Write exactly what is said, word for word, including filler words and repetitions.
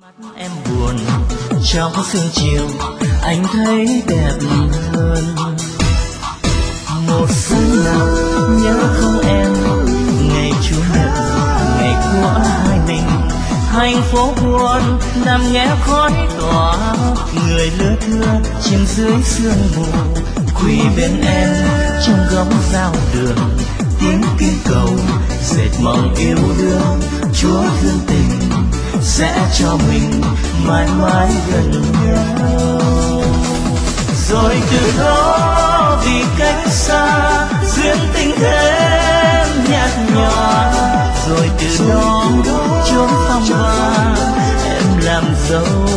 Em buồn trong sương chiều anh thấy đẹp hơn. Một sáng nào nhớ không em, ngày chủ nhật ngày của hai mình. Thành phố buồn nằm nghe khói tỏa, người lứa thưa trên dưới sương mù. Quỳ bên em trong góc giao đường, tiếng kim cầu dệt mộng yêu đương. Chúa thương tình sẽ cho mình mãi mãi gần nhau. Rồi từ đó vì cách xa duyên tình thêm nhạt nhòa. Rồi từ đó chốn phong hoa em làm dấu